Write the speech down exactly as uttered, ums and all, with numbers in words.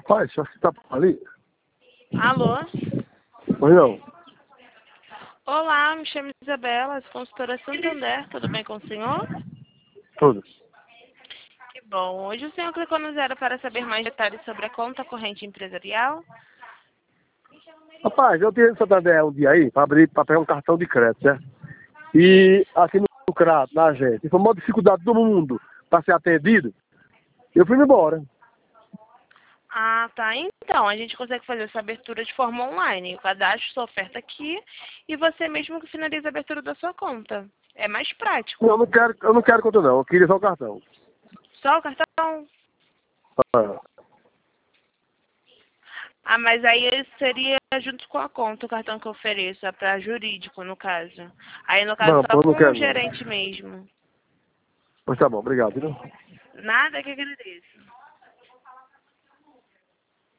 Rapaz, já que tá ali. Alô? Pois não. Olá, me chamo Isabela, sou consultora Santander, tudo bem com o senhor? Tudo. Que bom. Hoje o senhor clicou no zero para saber mais detalhes sobre a conta corrente empresarial? Rapaz, eu tinha Santander um dia aí, pra abrir, pra pegar um cartão de crédito, certo? E aqui no CRAT, na agência, foi uma dificuldade de todo mundo para ser atendido. Eu fui embora. Ah, tá. Então, a gente consegue fazer essa abertura de forma online. Eu cadastro sua oferta aqui e você mesmo que finaliza a abertura da sua conta. É mais prático. Não, eu não quero, eu não quero conta não, eu queria só o cartão. Só o cartão? Ah, Ah, mas aí seria junto com a conta o cartão que eu ofereço, é para jurídico, no caso. Aí, no caso, não, só eu não com o quero não. gerente mesmo. Mas tá bom, obrigado, viu? Nada que agradeço.